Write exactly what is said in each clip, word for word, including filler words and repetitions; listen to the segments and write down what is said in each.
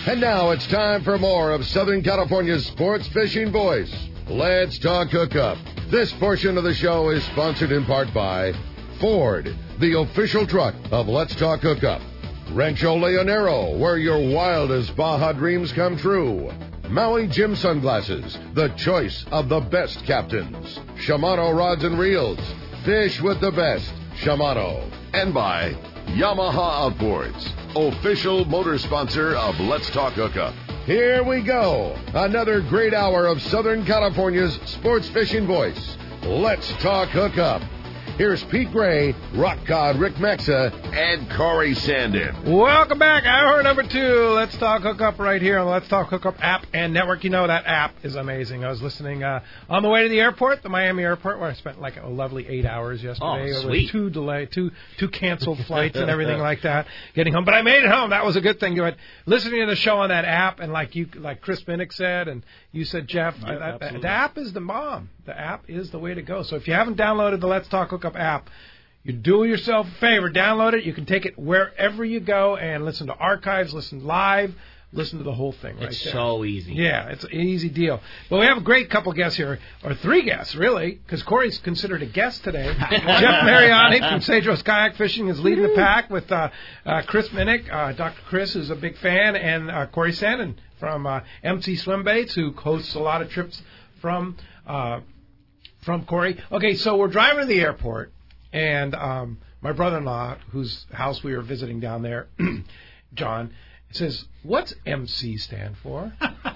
And now it's time for more of Southern California's sports fishing voice. Let's Talk Hookup. This portion of the show is sponsored in part by Ford, the official truck of Let's Talk Hookup. Rancho Leonero, where your wildest Baja dreams come true. Maui Jim Sunglasses, the choice of the best captains. Shimano Rods and Reels, fish with the best. Shimano. And by Yamaha Outboards, official motor sponsor of Let's Talk Hookup. Here we go. Another great hour of Southern California's sports fishing voice. Let's Talk Hookup. Here's Pete Gray, Rock God Rick Mexa, and Corey Sandin. Welcome back. Hour number two. Let's Talk Hookup right here on the Let's Talk Hookup app and network. You know, that app is amazing. I was listening uh, on the way to the airport, the Miami airport, where I spent like a lovely eight hours yesterday. Oh, sweet. With two delay, two two canceled flights and everything like that, getting home. But I made it home. That was a good thing. But listening to the show on that app, and like you, like Chris Minnick said, and you said, Jeff, yeah, I, I, the app is the bomb. The app is the way to go. So if you haven't downloaded the Let's Talk Hookup app, you do yourself a favor. Download it. You can take it wherever you go and listen to archives, listen live, listen to the whole thing right it's there. It's so easy. Yeah, it's an easy deal. But we have a great couple guests here, or three guests, really, because Corey's considered a guest today. Jeff Mariani from Cedros Kayak Fishing is leading the pack with uh, uh, Chris Minnick, uh, Doctor Chris, who's a big fan, and uh, Corey Sandin from uh, M C Swim Baits, who hosts a lot of trips from uh, from Corey. Okay, so we're driving to the airport, and um, my brother-in-law, whose house we were visiting down there, John, says, "What's M C stand for?"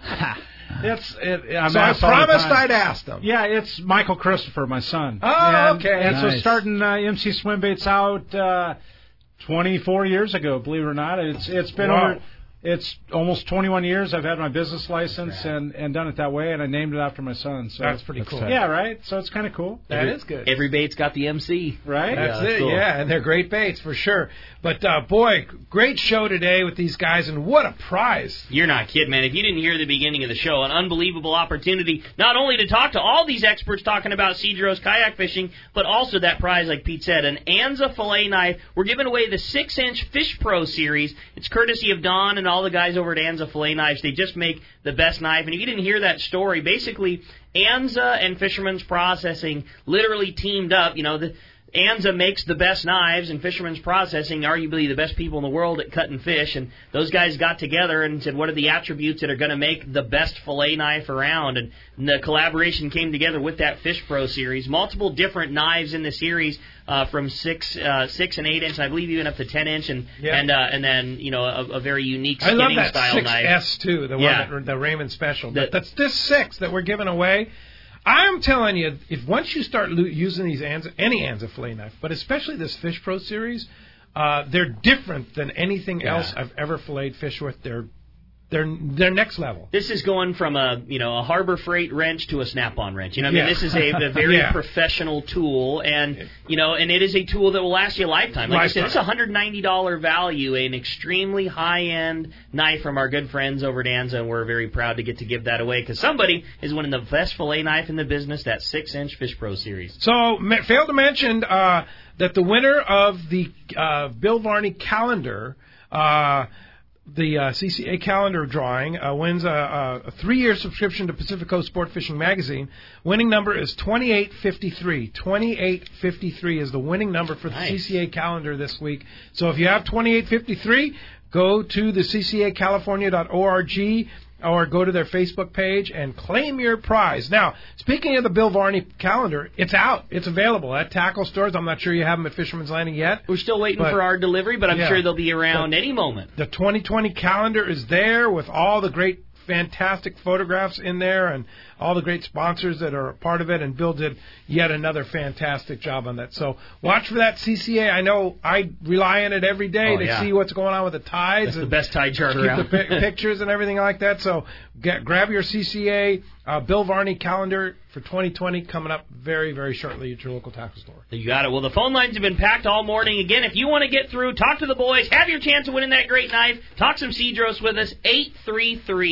It's. It, I'm so I promised I'd ask them. Yeah, it's Michael Christopher, my son. Oh, and, okay. And Nice. so starting uh, M C Swim Baits out uh, twenty-four years ago, believe it or not. It's it's been Wow. over. It's almost twenty-one years I've had my business license and, and done it that way, and I named it after my son. So That's pretty cool. Yeah, right? So it's kind of cool. That every, is good. Every bait's got the M C. Right? That's Yeah, it, cool. yeah, and they're great baits for sure. But, uh, boy, great show today with these guys, and what a prize. You're not kidding, man. If you didn't hear the beginning of the show, an unbelievable opportunity not only to talk to all these experts talking about Cedros kayak fishing, but also that prize, like Pete said, an Anza fillet knife. We're giving away the six inch Fish Pro series. It's courtesy of Don and all the guys over at Anza Fillet Knives. They just make the best knife. And if you didn't hear that story, basically Anza and Fisherman's Processing literally teamed up. You know, the Anza makes the best knives, and Fisherman's Processing, arguably the best people in the world at cutting fish. And those guys got together and said, what are the attributes that are going to make the best fillet knife around? And the collaboration came together with that Fish Pro series. Multiple different knives in the series, uh, from six, uh, six and eight inch, I believe even up to ten inch, and Yeah. and uh, and then you know a, a very unique I skinning love that style six knife. S too, the Yeah. one that, the Raymond Special. The- But that's this six that we're giving away. I'm telling you, if once you start lo- using these Anza, any Anza fillet knife, but especially this Fish Pro series, uh, they're different than anything Yeah. else I've ever filleted fish with. They're they're they're next level. This is going from a you know a Harbor Freight wrench to a Snap-on wrench. You know, I mean, Yeah. this is a, a very Yeah. professional tool, and you know, and it is a tool that will last you a lifetime. Like I said, Lifetime. it's a one hundred ninety dollars value, an extremely high-end knife from our good friends over at Anza, and we're very proud to get to give that away because somebody is winning the best fillet knife in the business, that six inch Fish Pro series. So, ma- failed to mention uh, that the winner of the uh, Bill Varney calendar, uh, the uh, C C A calendar drawing, uh, wins a, a three-year subscription to Pacific Coast Sport Fishing Magazine. Winning number is twenty-eight fifty-three. twenty-eight fifty-three is the winning number for the Nice. C C A calendar this week. So if you have twenty-eight fifty-three, go to the c c a california dot org or go to their Facebook page and claim your prize. Now, speaking of the Bill Varney calendar, it's out. It's available at tackle stores. I'm not sure you have them at Fisherman's Landing yet. We're still waiting But- for our delivery, but I'm yeah. sure they'll be around But- any moment. The twenty twenty calendar is there with all the great, fantastic photographs in there and all the great sponsors that are a part of it, and Bill did yet another fantastic job on that. So watch for that C C A. I know I rely on it every day Oh, to yeah. see what's going on with the tides. That's the and best tide chart keep around. the pic- pictures and everything like that. So get, grab your C C A uh, Bill Varney calendar for twenty twenty coming up very, very shortly at your local tackle store. You got it. Well, the phone lines have been packed all morning. Again, if you want to get through, talk to the boys, have your chance of winning that great knife, talk some Cedros with us, eight three three,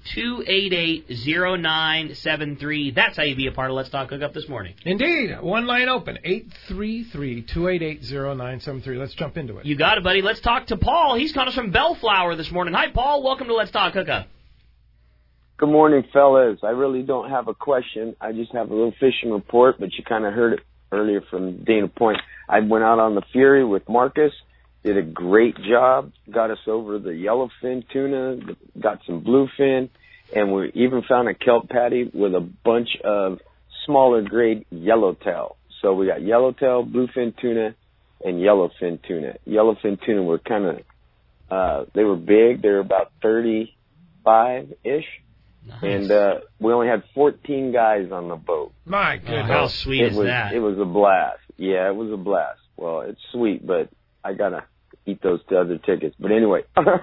two eight eight, zero nine seven three. That's how you be a part of Let's Talk Hookup this morning. Indeed. One line open, eight three three, two eight eight, zero nine seven three. Let's jump into it. You got it, buddy. Let's talk to Paul. He's calling us from Bellflower this morning. Hi, Paul. Welcome to Let's Talk Hookup. Good morning, fellas. I really don't have a question. I just have a little fishing report, but you kind of heard it earlier from Dana Point. I went out on the Fury with Marcus, did a great job, got us over the yellowfin tuna, got some bluefin, and we even found a kelp patty with a bunch of smaller grade yellowtail. So we got yellowtail, bluefin tuna, and yellowfin tuna. Yellowfin tuna were kind of, uh, they were big. They were about thirty-five-ish. Nice. And uh, we only had fourteen guys on the boat. My goodness. Oh, how sweet it is was, that? It was a blast. Yeah, it was a blast. Well, it's sweet, but I got to eat those other tickets. But anyway,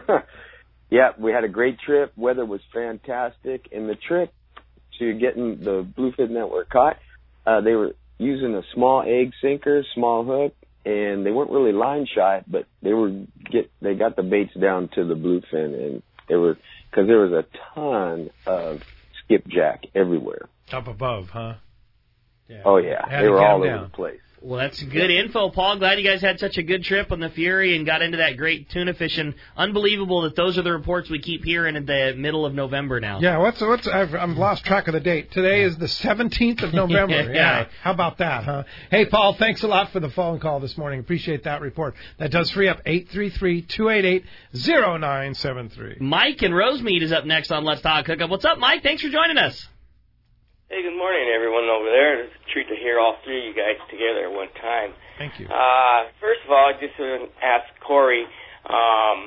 yeah, we had a great trip. Weather was fantastic. And the trick to getting the bluefin that were caught, uh, they were using a small egg sinker, small hook, and they weren't really line shy, but they were get they got the baits down to the bluefin, and they were because there was a ton of skipjack everywhere. Up above, huh? Yeah. Oh yeah, Had they to were get all 'em over down. the place. Well, that's good info, Paul. Glad you guys had such a good trip on the Fury and got into that great tuna fishing. Unbelievable that those are the reports we keep hearing in the middle of November now. Yeah, what's what's I've, I've lost track of the date. Today is the seventeenth of November. Yeah. Yeah. How about that, huh? Hey, Paul, thanks a lot for the phone call this morning. Appreciate that report. That does free up eight three three, two eight eight, zero nine seven three. Mike in Rosemead is up next on Let's Talk Hookup. What's up, Mike? Thanks for joining us. Hey, good morning, everyone over there. It's a treat to hear all three of you guys together at one time. Thank you. Uh, first of all, I just want to ask Corey, um,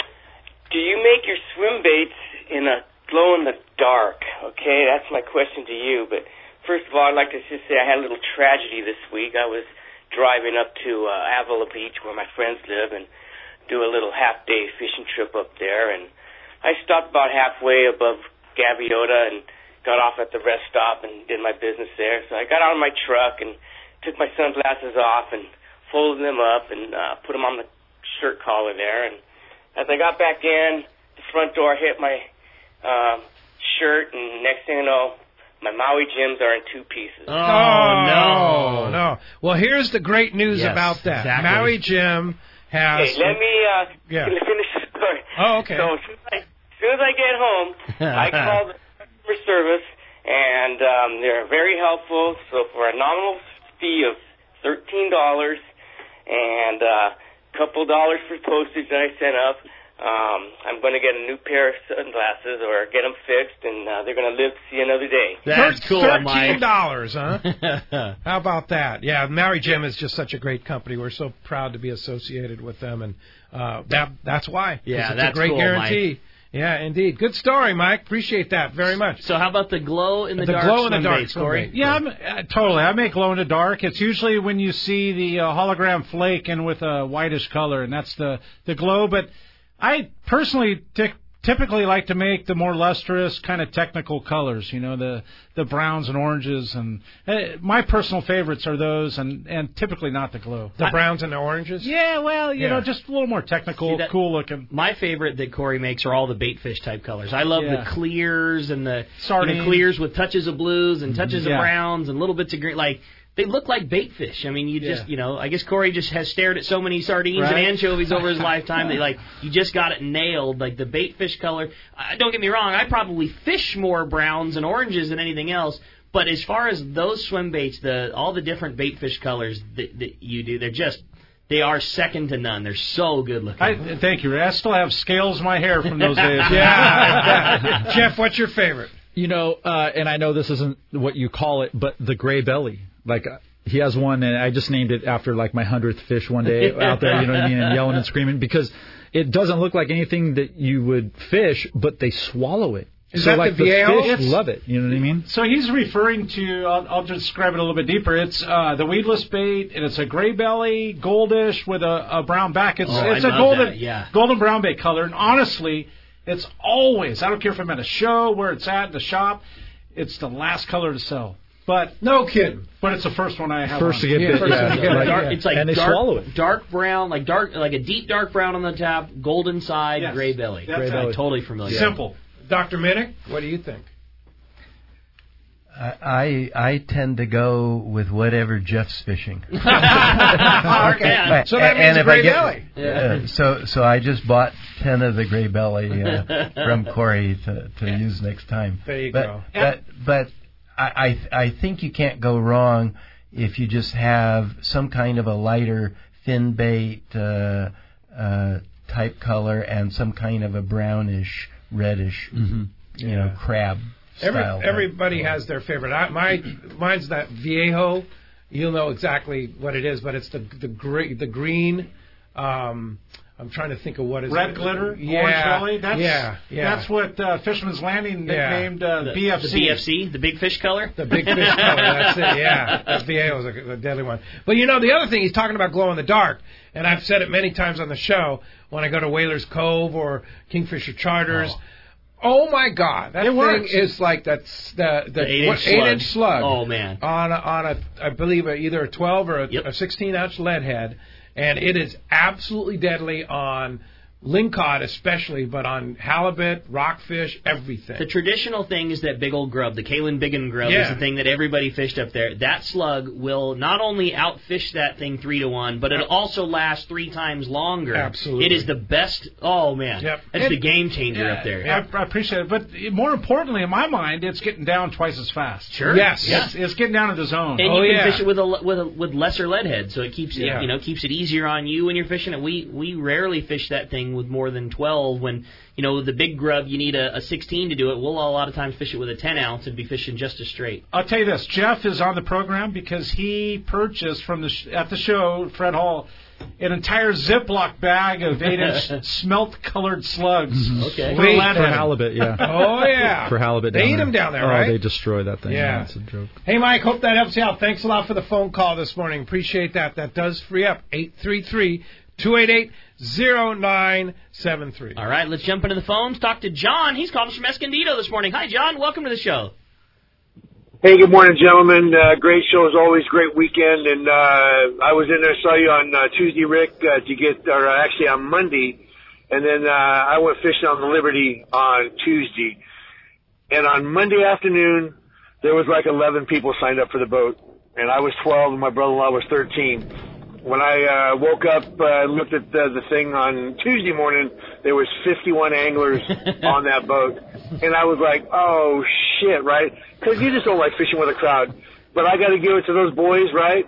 do you make your swim baits in a glow-in-the-dark? Okay, that's my question to you. But first of all, I'd like to just say I had a little tragedy this week. I was driving up to uh, Avila Beach where my friends live and do a little half-day fishing trip up there. And I stopped about halfway above Gaviota and got off at the rest stop and did my business there. So I got out of my truck and took my sunglasses off and folded them up and uh, put them on the shirt collar there. And as I got back in, the front door hit my um, shirt, and next thing I know, my Maui Jims are in two pieces. Oh, no. no. Well, here's the great news Yes, about that. exactly. Maui Jim has... Okay, let me uh, Yeah. finish the story. Oh, okay. So as soon as I, as soon as I get home, I call the customer service, and um, they're very helpful. So for a nominal fee of thirteen dollars and a uh, couple dollars for postage that I sent up, um, I'm going to get a new pair of sunglasses or get them fixed, and uh, they're going to live to see another day. That's cool, thirteen Mike. dollars, huh? How about that? Yeah, Maui Jim is just such a great company. We're so proud to be associated with them, and uh, that that's why. 'Cause Yeah, it's that's a great cool, guarantee. Mike. Yeah, indeed. Good story, Mike. Appreciate that very much. So how about the glow in the, The dark glow in the swim dark baits, swim Corey? bait. Yeah, I'm, uh, totally. I make glow in the dark. It's usually when you see the uh, hologram flake and with a whitish color, and that's the, the glow. But I personally t- typically like to make the more lustrous, kind of technical colors, you know, the the browns and oranges. And uh, my personal favorites are those, and, and typically not the glow. The I- browns and the oranges? Yeah, well, you Yeah. know, just a little more technical, See, that- cool looking. My favorite that Corey makes are all the bait fish type colors. I love Yeah. the clears and the Sardine. you know, clears with touches of blues and touches Yeah. of browns and little bits of green. Like they look like bait fish. I mean, you just Yeah. you know, I guess Corey just has stared at so many sardines Right. and anchovies over his lifetime that like you just got it nailed. Like the bait fish color. Uh, don't get me wrong, I probably fish more browns and oranges than anything else. But as far as those swim baits, the all the different bait fish colors that, that you do, they're just they are second to none. They're so good looking. I, thank you. I still have scales in my hair from those days. Yeah. Jeff, what's your favorite? You know, uh, and I know this isn't what you call it, but the gray belly. Like, uh, he has one, and I just named it after, like, my hundredth fish one day out there, you know what I mean, and yelling and screaming, because it doesn't look like anything that you would fish, but they swallow it. Is so, that like, the Viejo? fish love it, you know what I mean? So he's referring to, I'll, I'll just describe it a little bit deeper. It's uh, the weedless bait, and it's a gray belly, goldish with a, a brown back. It's, Oh, it's I a love golden, that, yeah. golden brown bait color. And honestly, it's always, I don't care if I'm at a show, where it's at, the shop, it's the last color to sell. But No kidding. but it's the first one I have First on. to get Yeah, bit, first yeah. to get like- Dark, it's like and they dark, swallow it. dark brown, like dark, like a deep dark brown on the top, golden side, Yes. gray belly. That's Gray it. belly, totally familiar. Simple. Doctor Minnick, what do you think? I I tend to go with whatever Jeff's fishing. Okay, but, so that means gray get, belly. Yeah. Uh, so so I just bought ten of the gray belly uh, from Corey to, to yeah. use next time. There you but, go. But but I, I I think you can't go wrong if you just have some kind of a lighter fin bait uh, uh, type color and some kind of a brownish reddish mm-hmm. you yeah. know crab. Every, everybody has their favorite. I, my mine's that Viejo. You'll know exactly what it is, but it's the the, gre- the green. Um, I'm trying to think of what is red it. glitter, yeah, orange belly. That's, yeah, yeah. That's what uh, Fisherman's Landing nicknamed uh, the, B F C. The B F C, the big fish color. The big fish color. That's it. Yeah, that Viejo is a, a deadly one. But you know, the other thing he's talking about glow in the dark, and I've said it many times on the show when I go to Whalers Cove or Kingfisher Charters. Oh. Oh my God! That it thing works. is like that's the the, the eight, what, inch eight inch slug. Oh man! On a, on a I believe a, either a twelve or a, yep. a sixteen ounce lead head, and it is absolutely deadly on lingcod especially, but on halibut, rockfish, everything. The traditional thing is that big old grub, the Kalen Biggin grub, yeah. is the thing that everybody fished up there. That slug will not only outfish that thing three to one, but it'll also last three times longer. Absolutely. It is the best. Oh man, yep. that's and, the game changer yeah, up there. I, I appreciate it, but more importantly, in my mind, it's getting down twice as fast. Sure. Yes. Yeah. It's, it's getting down to the zone. And oh, you can yeah. fish it with a with a with lesser lead head, so it keeps it yeah. you know keeps it easier on you when you're fishing it. We we rarely fish that thing with more than twelve. When, you know, the big grub, you need a, a sixteen to do it. We'll a lot of times fish it with a ten ounce and be fishing just as straight. I'll tell you this. Jeff is on the program because he purchased from the sh- at the show, Fred Hall, an entire Ziploc bag of eight inch smelt-colored slugs. Mm-hmm. Okay. For, for halibut, yeah. Oh, yeah. For halibut They down eat there. them down there, oh, right? they destroy that thing. Yeah. yeah. It's a joke. Hey, Mike, hope that helps you out. Thanks a lot for the phone call this morning. Appreciate that. That does free up. eight three three, two eight eight, zero nine seven three. All right, let's jump into the phones. Talk to John. He's calling us from Escondido this morning. Hi, John. Welcome to the show. Hey, good morning, gentlemen. Uh, great show as always. Great weekend. And uh, I was in there, saw you on uh, Tuesday, Rick, uh, to get, or uh, actually on Monday. And then uh, I went fishing on the Liberty on Tuesday. And on Monday afternoon, there was like eleven people signed up for the boat. And I was twelve and my brother-in-law was thirteen. When I uh, woke up and uh, looked at the, the thing on Tuesday morning, there was fifty-one anglers on that boat. And I was like, oh, shit, right? Because you just don't like fishing with a crowd. But I got to give it to those boys, right?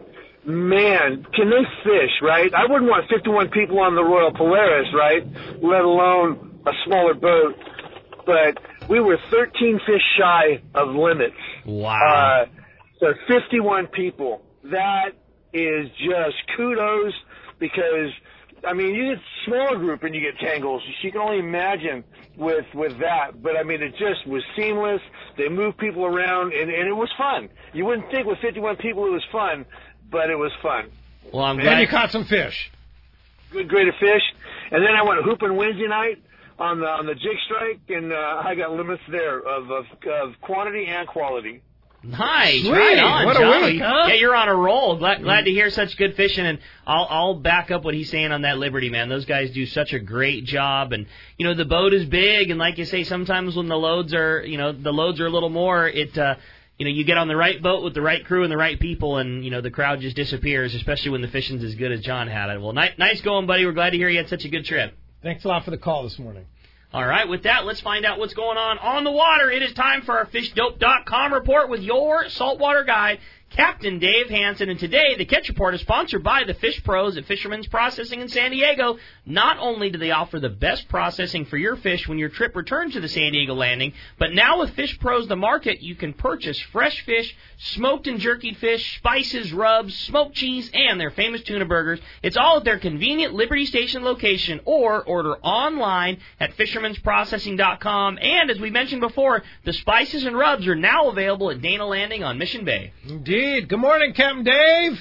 Man, can they fish, right? I wouldn't want fifty-one people on the Royal Polaris, right? Let alone a smaller boat. But we were thirteen fish shy of limits. Wow. Uh, so fifty-one people. That is just kudos because, I mean, you get a smaller group and you get tangles. You can only imagine with with that. But, I mean, it just was seamless. They moved people around, and, and it was fun. You wouldn't think with fifty-one people it was fun, but it was fun. Well, I'm and glad you caught some fish. Good grade of fish. And then I went hooping Wednesday night on the on the jig strike, and uh, I got limits there of, of, of quantity and quality. Nice, Sweet. right on, What a John. week, huh? Yeah, you're on a roll. Glad, glad to hear such good fishing, and I'll I'll back up what he's saying on that Liberty, man. Those guys do such a great job, and you know the boat is big, and like you say, sometimes when the loads are, you know, the loads are a little more, it, uh, you know, you get on the right boat with the right crew and the right people, and you know the crowd just disappears, especially when the fishing's as good as John had it. Well, ni- nice going, buddy. We're glad to hear you had such a good trip. Thanks a lot for the call this morning. All right, with that, let's find out what's going on on the water. It is time for our fish dope dot com report with your saltwater guide, Captain Dave Hansen. And today, the Catch Report is sponsored by the Fish Pros at Fisherman's Processing in San Diego. Not only do they offer the best processing for your fish when your trip returns to the San Diego landing, but now with Fish Pros The Market, you can purchase fresh fish, smoked and jerkied fish, spices, rubs, smoked cheese, and their famous tuna burgers. It's all at their convenient Liberty Station location, or order online at fishermans processing dot com. And as we mentioned before, the spices and rubs are now available at Dana Landing on Mission Bay. Indeed. Good morning, Captain Dave.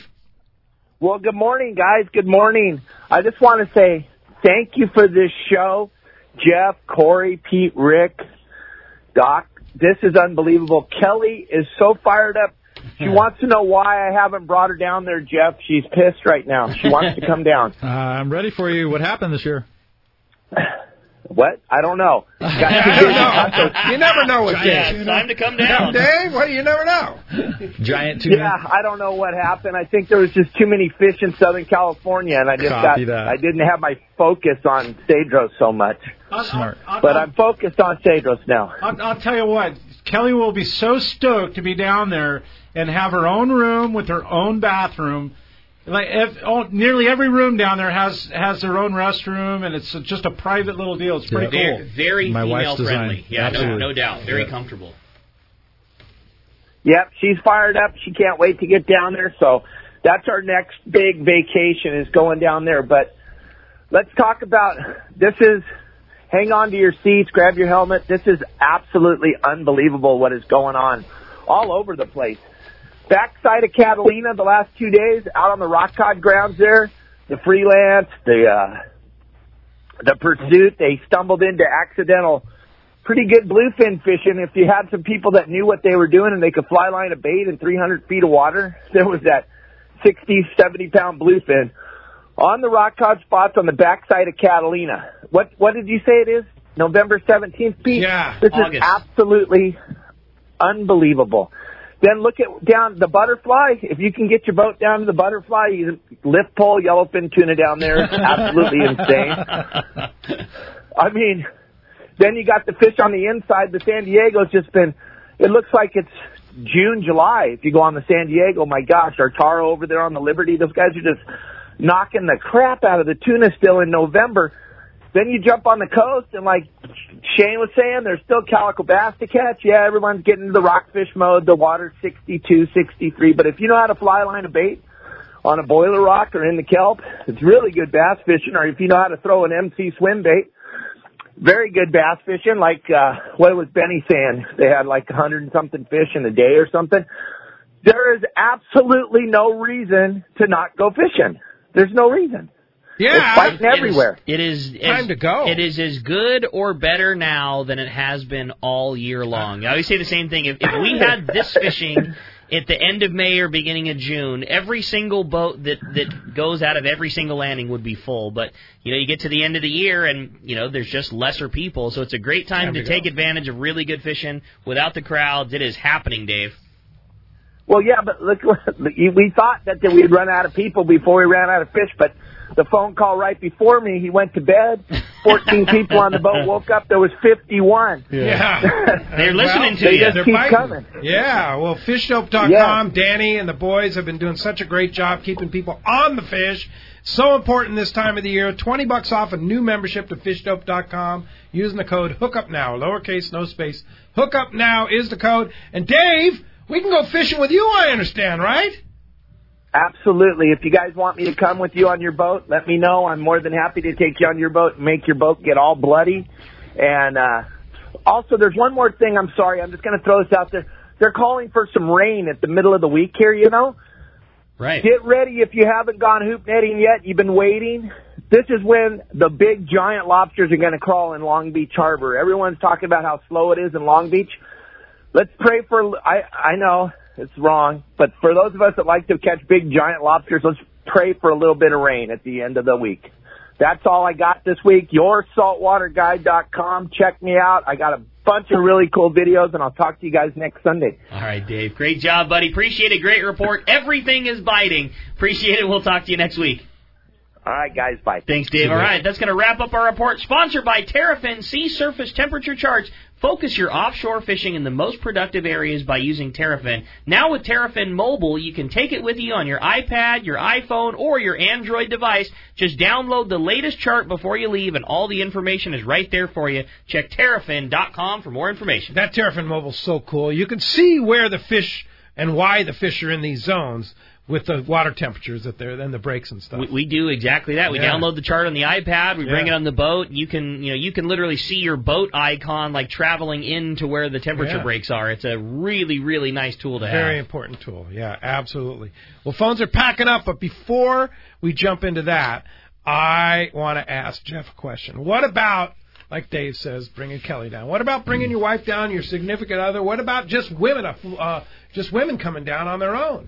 Well, good morning, guys. Good morning. I just want to say thank you for this show. Jeff, Corey, Pete, Rick, Doc, this is unbelievable. Kelly is so fired up. She wants to know why I haven't brought her down there, Jeff. She's pissed right now. She wants to come down. Uh, I'm ready for you. What happened this year? What? I don't know. I don't know. You never know with Dave. It's time to come down. Dave, what do you never know? Giant tuna. Yeah, I don't know what happened. I think there was just too many fish in Southern California, and I just Copy got, that. I didn't have my focus on Cedros so much. Smart. I'll, I'll, But I'll, I'm focused on Cedros now. I'll, I'll tell you what, Kelly will be so stoked to be down there and have her own room with her own bathroom. Like if, oh, nearly every room down there has has their own restroom, and it's just a private little deal. It's pretty Very, cool. very My wife's female friendly. design. Yeah, no, Absolutely. no doubt. Very Yep. comfortable. Yep, she's fired up. She can't wait to get down there. So that's our next big vacation is going down there. But let's talk about this is hang on to your seats, grab your helmet. This is absolutely unbelievable what is going on all over the place. Backside of Catalina the last two days, out on the rock cod grounds there, the freelance, the uh, the pursuit, they stumbled into accidental pretty good bluefin fishing. If you had some people that knew what they were doing and they could fly line a bait in three hundred feet of water, there was that sixty, seventy pound bluefin on the rock cod spots on the backside of Catalina. What what did you say it is? November seventeenth, Pete? Yeah, This August. is absolutely unbelievable. Then look at down the butterfly. If you can get your boat down to the butterfly, you can lift pole, yellowfin tuna down there. It's absolutely insane. I mean, then you got the fish on the inside. The San Diego's just been, it looks like it's June, July. If you go on the San Diego, my gosh, our Taro over there on the Liberty, those guys are just knocking the crap out of the tuna still in November. Then you jump on the coast, and like Shane was saying, there's still calico bass to catch. Yeah, everyone's getting into the rockfish mode. The water's sixty-two, sixty-three. But if you know how to fly line a bait on a boiler rock or in the kelp, it's really good bass fishing. Or if you know how to throw an M C swim bait, very good bass fishing. Like uh, what was Benny saying? They had like a hundred and something fish in a day or something. There is absolutely no reason to not go fishing. There's no reason. Yeah, it's fighting It is- everywhere. It is Time as, to go. It is as good or better now than it has been all year long. I always say the same thing. If, if we had this fishing at the end of May or beginning of June, every single boat that that goes out of every single landing would be full. But you know, you get to the end of the year, and you know, there's just lesser people. So it's a great time, Time to, to take go. advantage of really good fishing without the crowds. It is happening, Dave. Well, yeah, but look, we thought that we'd run out of people before we ran out of fish, but the phone call right before me, he went to bed, fourteen people on the boat woke up, there was fifty-one. Yeah. They're listening Well, to they you. just They're keep fighting. coming. Yeah, well, fish dope dot com, Yeah. Danny and the boys have been doing such a great job keeping people on the fish. So important this time of the year. twenty bucks off a new membership to fish dope dot com using the code HOOKUPNOW, lowercase, no space. HOOKUPNOW is the code. And Dave, we can go fishing with you, I understand, right? Absolutely. If you guys want me to come with you on your boat, let me know. I'm more than happy to take you on your boat and make your boat get all bloody. And uh, also, there's one more thing. I'm sorry. I'm just going to throw this out there. They're calling for some rain at the middle of the week here, you know. Right. Get ready if you haven't gone hoop netting yet. You've been waiting. This is when the big giant lobsters are going to crawl in Long Beach Harbor. Everyone's talking about how slow it is in Long Beach. Let's pray for, I, I know it's wrong, but for those of us that like to catch big giant lobsters, let's pray for a little bit of rain at the end of the week. That's all I got this week. your saltwater guide dot com. Check me out. I got a bunch of really cool videos, and I'll talk to you guys next Sunday. All right, Dave. Great job, buddy. Appreciate it. Great report. Everything is biting. Appreciate it. We'll talk to you next week. All right, guys. Bye. Thanks, Dave. All right, that's going to wrap up our report. Sponsored by Terrafin Sea Surface Temperature Charts. Focus your offshore fishing in the most productive areas by using Terrafin. Now with Terrafin Mobile, you can take it with you on your iPad, your iPhone, or your Android device. Just download the latest chart before you leave, and all the information is right there for you. Check Terrafin dot com for more information. That Terrafin Mobile's so cool. You can see where the fish and why the fish are in these zones with the water temperatures that they're and the breaks and stuff. We, we do exactly that. We Yeah. download the chart on the iPad. We bring Yeah. it on the boat. You can, you know, you can literally see your boat icon like traveling into where the temperature Yeah. breaks are. It's a really, really nice tool to Very have. important tool. Yeah, absolutely. Well, phones are packing up, but before we jump into that, I want to ask Jeff a question. What about, like Dave says, bringing Kelly down? What about bringing your wife down, your significant other? What about just women, uh, just women coming down on their own?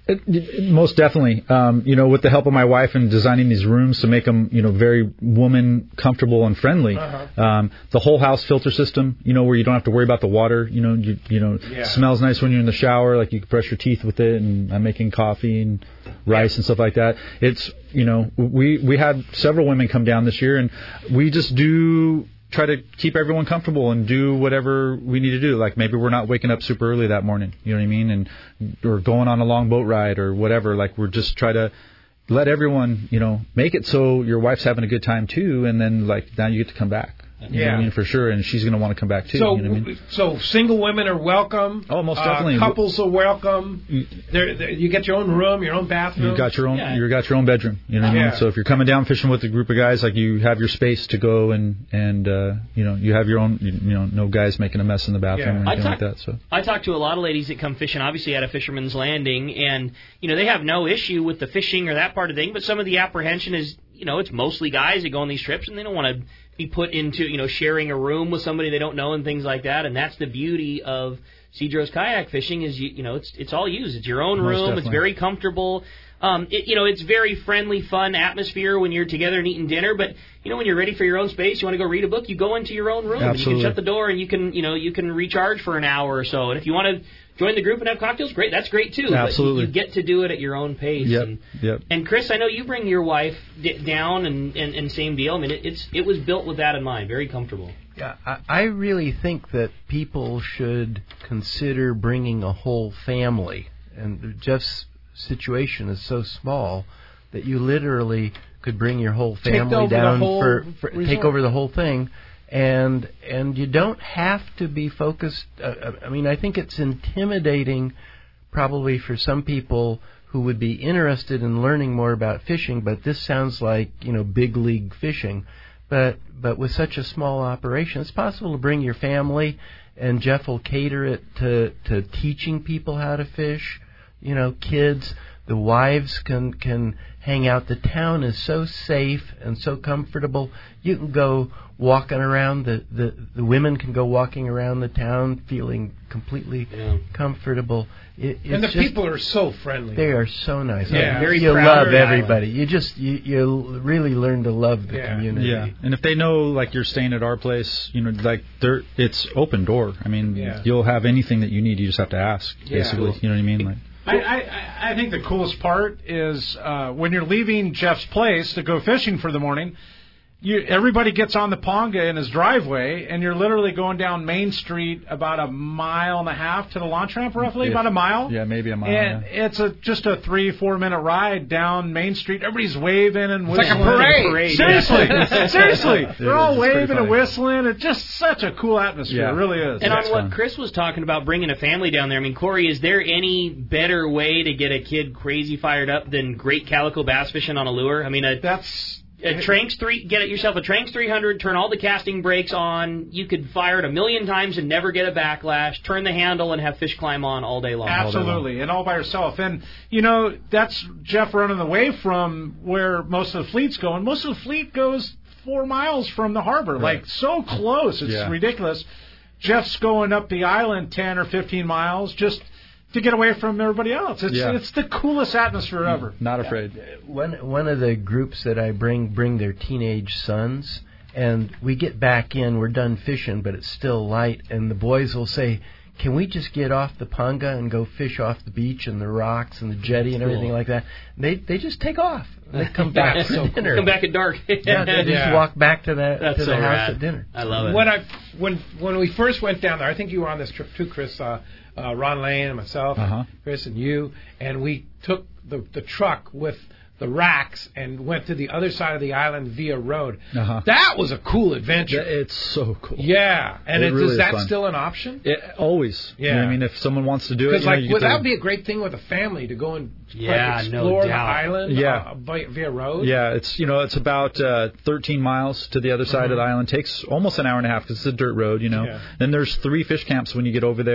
It, it, most definitely. Um, you know, with the help of my wife in designing these rooms to make them, you know, very woman comfortable and friendly. Uh-huh. Um, the whole house filter system, you know, where you don't have to worry about the water. You know, you, you know, yeah. smells nice when you're in the shower. Like you can brush your teeth with it. And I'm making coffee and rice yeah. and stuff like that. It's, you know, we we had several women come down this year, and we just do. Try to keep everyone comfortable and do whatever we need to do. Like maybe we're not waking up super early that morning, you know what I mean? And or going on a long boat ride or whatever. Like we're just try to let everyone, you know, make it so your wife's having a good time too. And then like now you get to come back. You yeah. know what I mean? For sure. And she's going to want to come back too. So, you know what I mean? so single women are welcome. Oh, most definitely. Uh, couples are welcome. They're, they're, you get your own room, your own bathroom. You got your own. Yeah. You got your own bedroom. You know what I mean? Yeah. So if you're coming down fishing with a group of guys, like you have your space to go and and uh, you know you have your own. You, you know, no guys making a mess in the bathroom yeah. or anything I talk, like that. So I talk to a lot of ladies that come fishing, obviously at a Fisherman's Landing, and you know they have no issue with the fishing or that part of the thing, but some of the apprehension is, you know, it's mostly guys that go on these trips and they don't want to be put into, you know, sharing a room with somebody they don't know and things like that. And that's the beauty of Cedros kayak fishing is, you, you know, it's it's all used. It's your own Most room. definitely. It's very comfortable. Um, it, you know, it's very friendly, fun atmosphere when you're together and eating dinner. But, you know, when you're ready for your own space, you want to go read a book, you go into your own room. Absolutely. And you can shut the door and you can, you know, you can recharge for an hour or so. And if you want to join the group and have cocktails, great. That's great, too. Absolutely. But you, you get to do it at your own pace. Yep. And, yep. and Chris, I know you bring your wife d- down and, and, and same deal. I mean, it, it's it was built with that in mind. Very comfortable. Yeah, I, I really think that people should consider bringing a whole family. And Jeff's situation is so small that you literally could bring your whole family down whole for, for take over the whole thing. And and you don't have to be focused. Uh, I mean, I think it's intimidating probably for some people who would be interested in learning more about fishing, but this sounds like, you know, big league fishing. But but with such a small operation, it's possible to bring your family, and Jeff will cater it to, to teaching people how to fish. You know, kids, the wives can can hang out. The town is so safe and so comfortable. You can go walking around. The, the, the women can go walking around the town feeling completely yeah. comfortable. It, it's and the just, people are so friendly. They are so nice. Yeah, I, very you proud love of everybody. You just you you really learn to love the yeah. community. Yeah, and if they know like you're staying at our place, you know, like they're it's open door. I mean, yeah. you'll have anything that you need. You just have to ask. Basically, yeah. you know what I mean? Like. I, I, I think the coolest part is uh, when you're leaving Jeff's place to go fishing for the morning, you, everybody gets on the Ponga in his driveway, and you're literally going down Main Street about a mile and a half to the launch ramp, roughly, yeah. about a mile. Yeah, maybe a mile. And yeah. it's a just a three, four-minute ride down Main Street. Everybody's waving and whistling. It's like a parade. parade. Seriously. Seriously. It They're all is. waving and whistling. It's just such a cool atmosphere. Yeah. It really is. And yeah. on what Chris was talking about, bringing a family down there, I mean, Corey, is there any better way to get a kid crazy fired up than great calico bass fishing on a lure? I mean, a, that's... A Tranks three, get it yourself a Tranks three hundred. Turn all the casting brakes on. You could fire it a million times and never get a backlash. Turn the handle and have fish climb on all day long. Absolutely, all day long. And all by yourself. And you know that's Jeff running away from where most of the fleet's going. Most of the fleet goes four miles from the harbor, right. like so close. It's yeah. ridiculous. Jeff's going up the island ten or fifteen miles just to get away from everybody else. It's yeah. it's the coolest atmosphere ever. Not afraid. One one of the groups that I bring bring their teenage sons, and we get back in. We're done fishing, but it's still light, and the boys will say, "Can we just get off the Ponga and go fish off the beach and the rocks and the jetty and everything cool. like that?" And they they just take off. They come back yeah, for so dinner. Come back at dark. yeah, they just yeah. walk back to the That's to so the house rad. at dinner. I love it. When I when when we first went down there, I think you were on this trip too, Chris. Uh, uh, Ron Lane and myself, uh-huh. Chris and you, and we took the the truck with the racks and went to the other side of the island via road. Uh-huh. That was a cool adventure. It's so cool. Yeah, and it it, really is is that fun. still an option? It, always. Yeah. You know what I mean, if someone wants to do it, Because you know, like you well, get that to- would be a great thing with a family to go and Yeah, like, no explore the doubt. island Yeah. uh, by, via road. Yeah, it's you know it's about uh, thirteen miles to the other side mm-hmm. of the island. Takes almost an hour and a half because it's a dirt road, you know. Yeah. Then there's three fish camps when you get over there.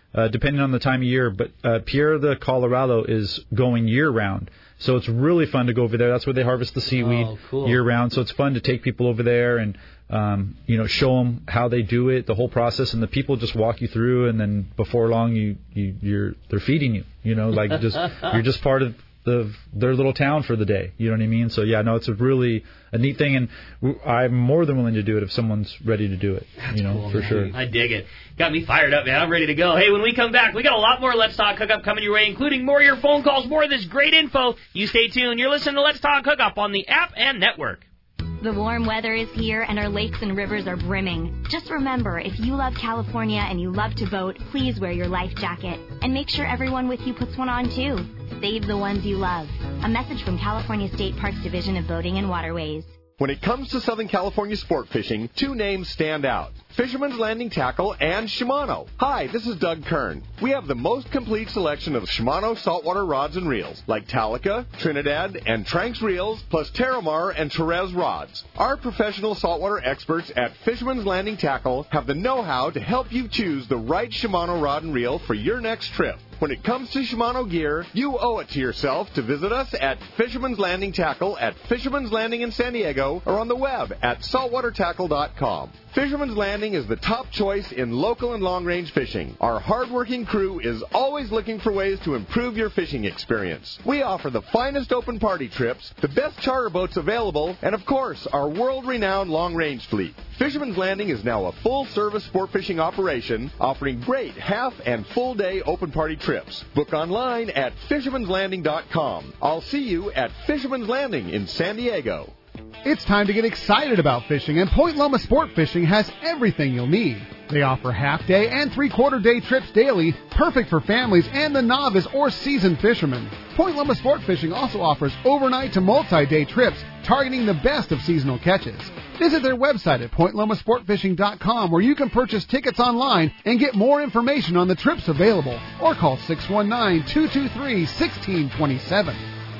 uh, depending on the time of year. But uh, Pierre de Colorado is going year-round. So it's really fun to go over there. That's where they harvest the seaweed oh, cool. year-round. So it's fun to take people over there and, um, you know, show them how they do it, the whole process. And the people just walk you through, and then before long, you, you, you're they're feeding you. You know, like just you're just part of the, their little town for the day. You know what I mean? So, yeah, no, it's a really a neat thing, and w- I'm more than willing to do it if someone's ready to do it. That's you know, cool, for man. sure. I dig it. Got me fired up, man. I'm ready to go. Hey, when we come back, we got a lot more Let's Talk Hookup coming your way, including more of your phone calls, more of this great info. You stay tuned. You're listening to Let's Talk Hookup on the app and network. The warm weather is here, and our lakes and rivers are brimming. Just remember, if you love California and you love to boat, please wear your life jacket. And make sure everyone with you puts one on, too. Save the ones you love. A message from California State Parks Division of Boating and Waterways. When it comes to Southern California sport fishing, two names stand out. Fisherman's Landing Tackle and Shimano. Hi, this is Doug Kern. We have the most complete selection of Shimano saltwater rods and reels, like Talica, Trinidad, and Tranks reels, plus Terramar and Therese rods. Our professional saltwater experts at Fisherman's Landing Tackle have the know-how to help you choose the right Shimano rod and reel for your next trip. When it comes to Shimano gear, you owe it to yourself to visit us at Fisherman's Landing Tackle at Fisherman's Landing in San Diego or on the web at saltwater tackle dot com. Fisherman's Landing is the top choice in local and long-range fishing. Our hard-working crew is always looking for ways to improve your fishing experience. We offer the finest open party trips, the best charter boats available, and of course, our world-renowned long-range fleet. Fisherman's Landing is now a full-service sport fishing operation, offering great half and full-day open party trips. Book online at fishermans landing dot com. I'll see you at Fisherman's Landing in San Diego. It's time to get excited about fishing, and Point Loma Sport Fishing has everything you'll need. They offer half-day and three-quarter-day trips daily, perfect for families and the novice or seasoned fishermen. Point Loma Sport Fishing also offers overnight to multi-day trips, targeting the best of seasonal catches. Visit their website at point loma sport fishing dot com, where you can purchase tickets online and get more information on the trips available, or call six one nine, two two three, one six two seven.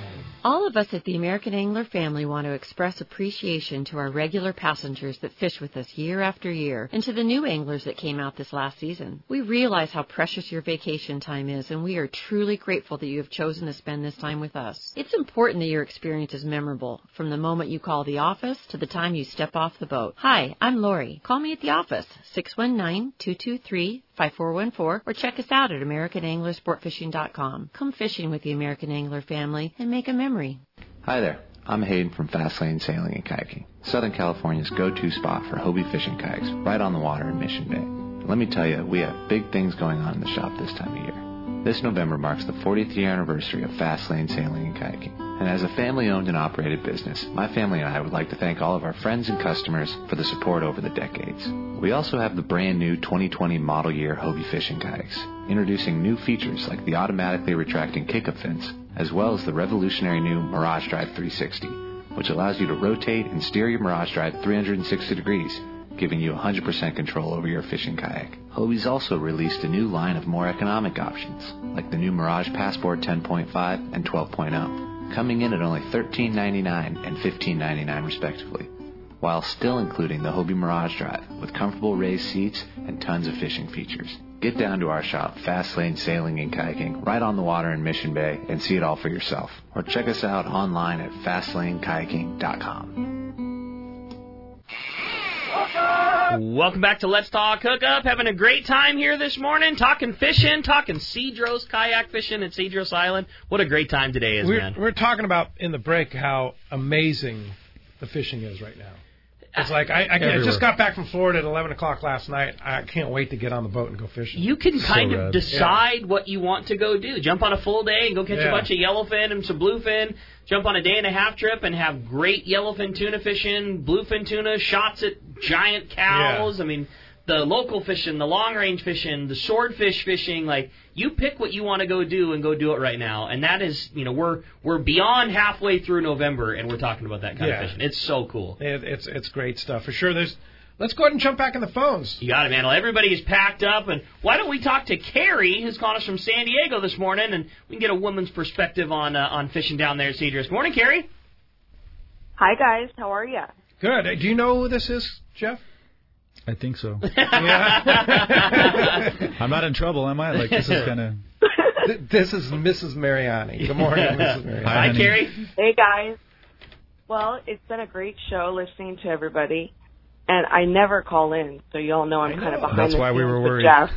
All of us at the American Angler family want to express appreciation to our regular passengers that fish with us year after year, and to the new anglers that came out this last season. We realize how precious your vacation time is, and we are truly grateful that you have chosen to spend this time with us. It's important that your experience is memorable, from the moment you call the office to the time you step off the boat. Hi, I'm Lori. Call me at the office, six one nine, two two three, five four one four, or check us out at american angler sport fishing dot com. Come fishing with the American Angler family and make a memory. Hi there, I'm Hayden from Fast Lane Sailing and Kayaking, Southern California's go-to spot for Hobie fishing kayaks, right on the water in Mission Bay. Let me tell you, we have big things going on in the shop this time of year. This November marks the fortieth year anniversary of Fast Lane Sailing and Kayaking. And as a family-owned and operated business, my family and I would like to thank all of our friends and customers for the support over the decades. We also have the brand new twenty twenty model year Hobie fishing kayaks, introducing new features like the automatically retracting kick-up fins, as well as the revolutionary new Mirage Drive three sixty, which allows you to rotate and steer your Mirage Drive three hundred sixty degrees, giving you one hundred percent control over your fishing kayak. Hobie's also released a new line of more economic options, like the new Mirage Passport ten point five and twelve point oh, coming in at only thirteen ninety-nine and fifteen ninety-nine respectively, while still including the Hobie Mirage Drive with comfortable raised seats and tons of fishing features. Get down to our shop, Fast Lane Sailing and Kayaking, right on the water in Mission Bay, and see it all for yourself. Or check us out online at fast lane kayaking dot com. Welcome back to Let's Talk Hookup. Having a great time here this morning, talking fishing, talking Cedros kayak fishing at Cedros Island. What a great time today is, we're, man. We're talking about in the break how amazing the fishing is right now. It's like, I, I, I just got back from Florida at eleven o'clock last night. I can't wait to get on the boat and go fishing. You can kind so of decide yeah. what you want to go do. Jump on a full day and go catch yeah. a bunch of yellowfin and some bluefin. Jump on a day and a half trip and have great yellowfin tuna fishing, bluefin tuna, shots at giant cows. Yeah. I mean, the local fishing, the long-range fishing, the swordfish fishing, like, you pick what you want to go do and go do it right now. And that is, you know, we're we're beyond halfway through November, and we're talking about that kind yeah. of fishing. It's so cool. It, it's it's great stuff, for sure. There's Let's go ahead and jump back in the phones. You got it, man. Well, everybody is packed up, and why don't we talk to Carrie, who's calling us from San Diego this morning, and we can get a woman's perspective on uh, on fishing down there at Cedros. Good morning, Carrie. Hi, guys. How are you? Good. Do you know who this is, Jeff? I think so. Yeah. I'm not in trouble, am I? Like, this is kind of... This is Missus Mariani. Good morning, Missus Mariani. Hi, Carrie. Hey, guys. Well, it's been a great show listening to everybody. And I never call in, so you all know I'm kind of behind That's the why we scenes were with worried. Jeff.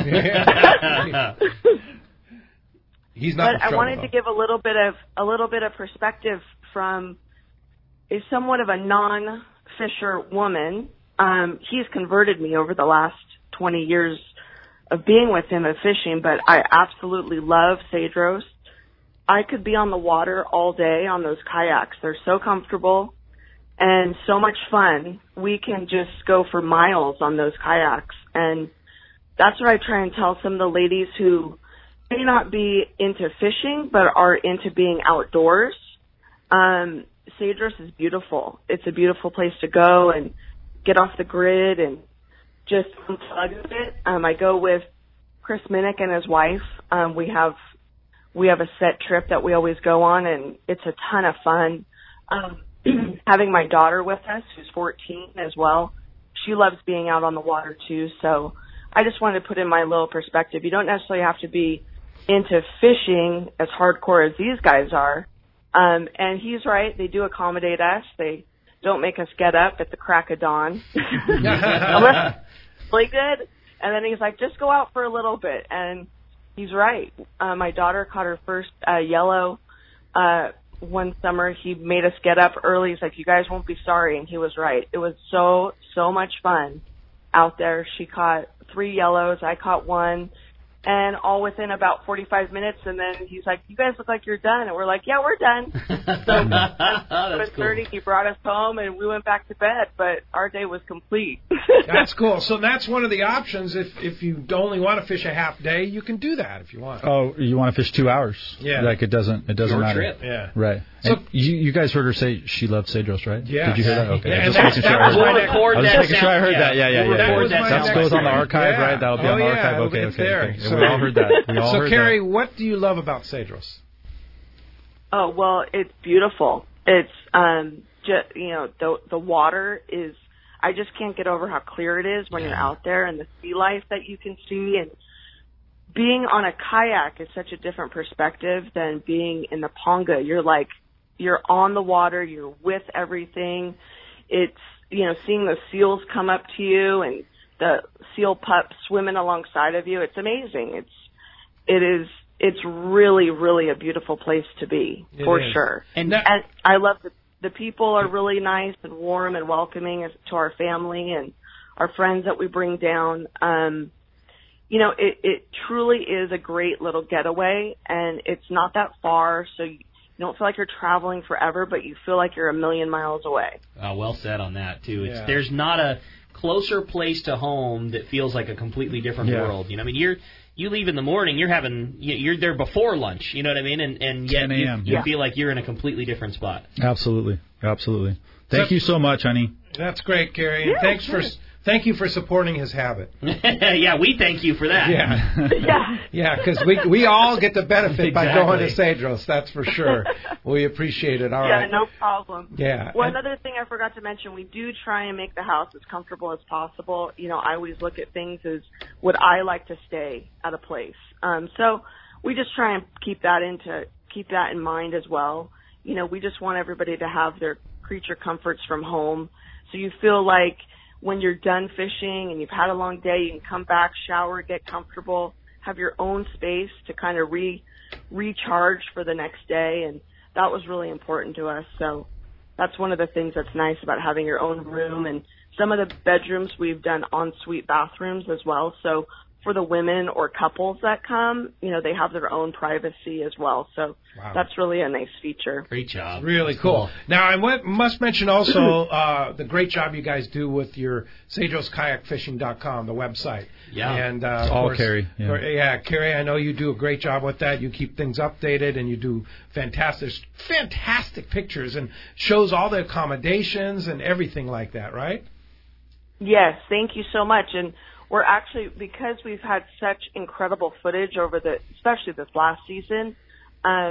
He's not in But I trouble, wanted though. to give a little bit of a little bit of perspective from a somewhat of a non-fisher woman. Um, he's converted me over the last twenty years of being with him of fishing, but I absolutely love Cedros. I could be on the water all day on those kayaks. They're so comfortable and so much fun. We can just go for miles on those kayaks. And that's what I try and tell some of the ladies who may not be into fishing, but are into being outdoors. Um, Cedros is beautiful. It's a beautiful place to go and get off the grid and just unplug a bit. Um, I go with Chris Minnick and his wife. Um, we have we have a set trip that we always go on, and it's a ton of fun. Um, having my daughter with us, who's fourteen as well, she loves being out on the water too. So I just wanted to put in my little perspective. You don't necessarily have to be into fishing as hardcore as these guys are. Um, and he's right. They do accommodate us. They don't make us get up at the crack of dawn. Unless it's really good. And then he's like, just go out for a little bit. And he's right. Uh, my daughter caught her first uh, yellow uh, one summer. He made us get up early. He's like, you guys won't be sorry. And he was right. It was so, so much fun out there. She caught three yellows. I caught one. And all within about forty-five minutes, and then he's like, you guys look like you're done. And we're like, yeah, we're done. So at thirty, he brought us home, and we went back to bed, but our day was complete. That's cool. So that's one of the options. If if you only want to fish a half day, you can do that if you want. Oh, you want to fish two hours? Yeah. Like, it doesn't, it doesn't Your matter. trip. Yeah. Right. So- And you, you guys heard her say she loved Cedros, right? Yeah. Did you hear that? Okay. Yeah, and just that's- making sure that I was heard my that. next- I was that just making sure I heard sound- that. Yeah, yeah, yeah. yeah. That was my That next goes on the one. archive, Yeah. right? That'll be Oh, on the yeah, archive. Okay, it's okay. there. okay. So- we all heard that. We all so, heard Carrie, that. what do you love about Cedros? Oh, well, it's beautiful. It's, um, just, you know, the, the water is, I just can't get over how clear it is when you're out there and the sea life that you can see. And being on a kayak is such a different perspective than being in the Ponga. You're like, you're on the water, you're with everything. It's, you know, seeing the seals come up to you and the seal pups swimming alongside of you. It's amazing. It's, it is, it's really, really a beautiful place to be, It for is. sure. And And, that- I love the, the people are really nice and warm and welcoming as, to our family and our friends that we bring down. Um, you know, it, it truly is a great little getaway, and it's not that far, so you don't feel like you're traveling forever, but you feel like you're a million miles away. Uh, well said on that too. It's, Yeah. There's not a closer place to home that feels like a completely different Yeah. world. You know, I mean, you're you leave in the morning, you're having you- you're there before lunch. You know what I mean? And and yet ten you, a.m. you Yeah. feel like you're in a completely different spot. Absolutely. Absolutely. Thank you so much, honey. That's great, Carrie. And Yeah, thanks sure. for thank you for supporting his habit. Yeah, we thank you for that. Yeah. yeah. Yeah, because we we all get the benefit by going to Exactly. Cedros. That's for sure. We appreciate it. All yeah, right. no problem. Yeah. One other thing I forgot to mention, we do try and make the house as comfortable as possible. You know, I always look at things as would I like to stay at a place. Um, so we just try and keep that into keep that in mind as well. You know, we just want everybody to have their creature comforts from home. So you feel like when you're done fishing and you've had a long day, you can come back, shower, get comfortable, have your own space to kind of re recharge for the next day. And that was really important to us. So that's one of the things that's nice about having your own room. And some of the bedrooms we've done ensuite bathrooms as well. So for the women or couples that come, you know, they have their own privacy as well. So Wow. that's really a nice feature. Great job. Really That's cool. Now, I went, must mention also uh, the great job you guys do with your Cedros Kayak Fishing dot com, the website. Yeah. And, uh, It's of all course- Carrie, yeah. or- yeah, Carrie, I know you do a great job with that. You keep things updated, and you do fantastic, fantastic pictures, and shows all the accommodations and everything like that, right? Yes, thank you so much. And we're actually, because we've had such incredible footage over the, especially this last season, um,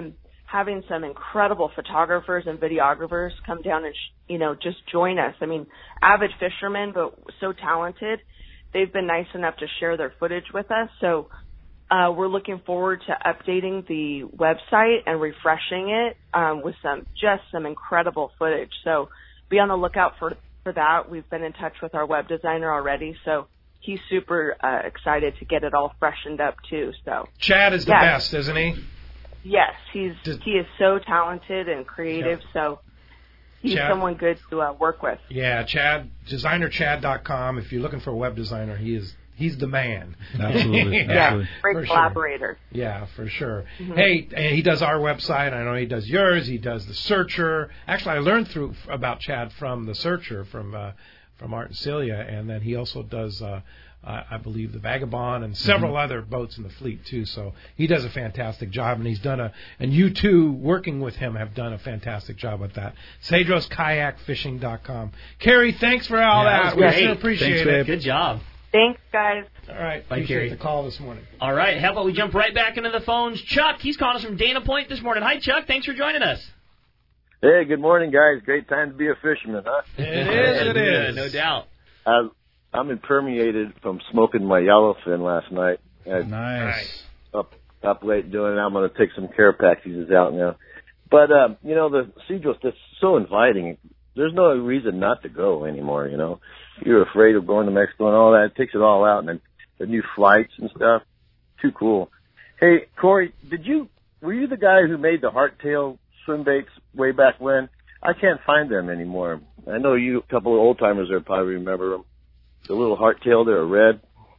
having some incredible photographers and videographers come down and, sh- you know, just join us. I mean, avid fishermen, but so talented. They've been nice enough to share their footage with us. So uh, we're looking forward to updating the website and refreshing it um, with some just some incredible footage. So be on the lookout for, for that. We've been in touch with our web designer already. So he's super uh, excited to get it all freshened up, too. So Chad is the yeah. best, isn't he? Yes, he's he is so talented and creative, yeah. so he's Chad. someone good to uh, work with. Yeah, Chad, designer chad dot com. If you're looking for a web designer, he is he's the man. Absolutely. yeah, Absolutely. Great for collaborator. Sure. Yeah, for sure. Mm-hmm. Hey, and he does our website. I know he does yours. He does the Searcher. Actually, I learned through about Chad from the Searcher from uh, from Art and Celia, and then he also does. Uh, Uh, I believe the Vagabond and several mm-hmm. other boats in the fleet too. So he does a fantastic job, and he's done a. And you two, working with him, have done a fantastic job with that. Cedros Kayak Fishing dot com. Carrie, thanks for all yeah, that. We sure appreciate thanks, it. Good job. Thanks, guys. All right, Bye, appreciate Carrie. the call this morning. All right, how about we jump right back into the phones? Chuck, he's calling us from Dana Point this morning. Hi, Chuck. Thanks for joining us. Hey, good morning, guys. Great time to be a fisherman, huh? It is. It is. No doubt. Uh, I'm impermeated from smoking my yellowfin last night. I Nice. Up up late doing it. I'm going to take some care packages out now. But, um, you know, the Cedros, that's so inviting. There's no reason not to go anymore, you know. You're afraid of going to Mexico and all that. It takes it all out. And then the new flights and stuff. Too cool. Hey, Corey, did you, were you the guy who made the hardtail swim baits way back when? I can't find them anymore. I know you, a couple of old timers there probably remember them. The little hardtail, they're red.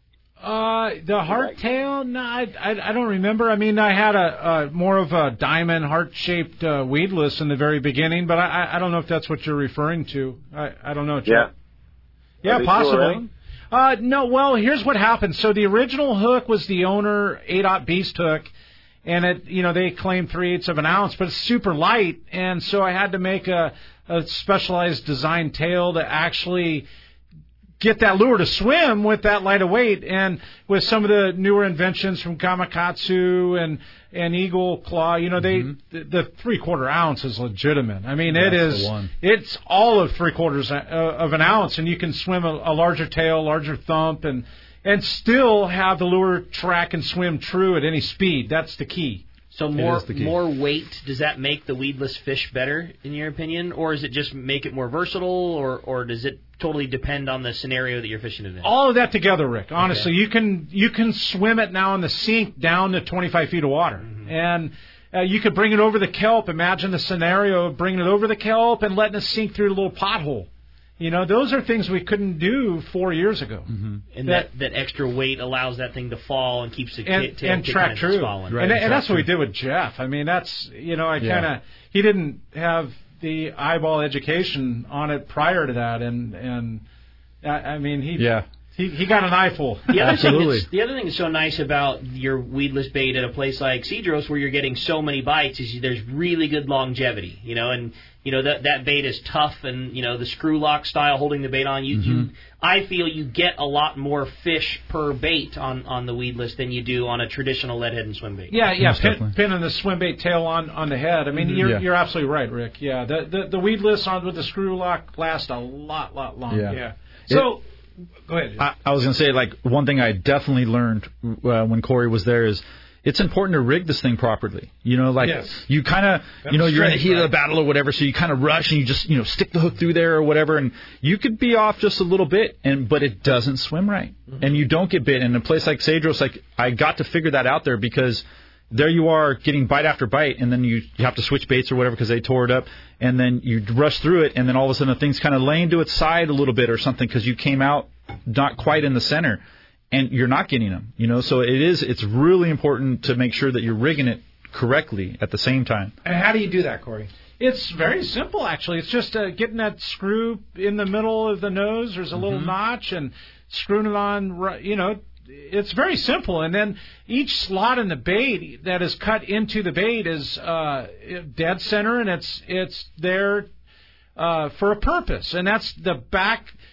Uh, the hardtail? No, I, I, I don't remember. I mean, I had a, a more of a diamond heart-shaped uh, weedless in the very beginning, but I, I don't know if that's what you're referring to. I, I don't know. Chuck. Yeah. Yeah, possibly. Uh, no, well, here's what happened. So the original hook was the owner eight-aught Beast hook, and it, you know, they claimed three-eighths of an ounce, but it's super light, and so I had to make a, a specialized design tail to actually get that lure to swim with that light of weight. And with some of the newer inventions from Gamakatsu and, and Eagle Claw, you know, they mm-hmm. the, the three-quarter ounce is legitimate. I mean, That's it is, the one. it's all of three-quarters of an ounce, and you can swim a, a larger tail, larger thump, and and still have the lure track and swim true at any speed. That's the key. So more more weight, does that make the weedless fish better, in your opinion? Or does it just make it more versatile, or, or does it totally depend on the scenario that you're fishing it in? All of that together, Rick. Honestly, Okay. you can you can swim it now in the sink down to twenty-five feet of water. Mm-hmm. And uh, you could bring it over the kelp. Imagine the scenario of bringing it over the kelp and letting it sink through a little pothole. You know, those are things we couldn't do four years ago. Mm-hmm. And that, that, that extra weight allows that thing to fall and keeps the and, tail and track kind true. of falling. Right, and, and that's what we did with Jeff. I mean, that's, you know, I Yeah. kind of, he didn't have the eyeball education on it prior to that. And, and I, I mean, he, Yeah. he he got an eyeful. The other, thing Absolutely. that's, the other thing that's so nice about your weedless bait at a place like Cedros, where you're getting so many bites, is there's really good longevity. You know, and you know that that bait is tough, and you know the screw lock style holding the bait on. You, Mm-hmm. you I feel you get a lot more fish per bait on, on the weedless than you do on a traditional lead head and swim bait. Yeah, yeah, Most pin, definitely. pinning the swim bait tail on, on the head. I mean, you're Yeah. you're absolutely right, Rick. Yeah, the the, the weedless on with the screw lock last a lot, lot longer. Yeah. Yeah. So, go ahead. I, I was going to say, like, one thing I definitely learned uh, when Corey was there is it's important to rig this thing properly. You know, like, Yes. you kind of, you know, you're in the straight, heat of right. the battle or whatever, so you kind of rush and you just, you know, stick the hook through there or whatever, and you could be off just a little bit, and but it doesn't swim right. Mm-hmm. And you don't get bit. And in a place like Cedros, like, I got to figure that out there because there you are getting bite after bite, and then you, you have to switch baits or whatever because they tore it up, and then you rush through it, and then all of a sudden the thing's kind of laying to its side a little bit or something because you came out not quite in the center, and you're not getting them. You know, so it is. It's really important to make sure that you're rigging it correctly at the same time. And how do you do that, Corey? It's very simple, actually. It's just uh, getting that screw in the middle of the nose. There's a little Mm-hmm. notch, and screwing it on. ri- You know, it's very simple. And then each slot in the bait that is cut into the bait is uh, dead center, and it's it's there uh, for a purpose. And that's the back.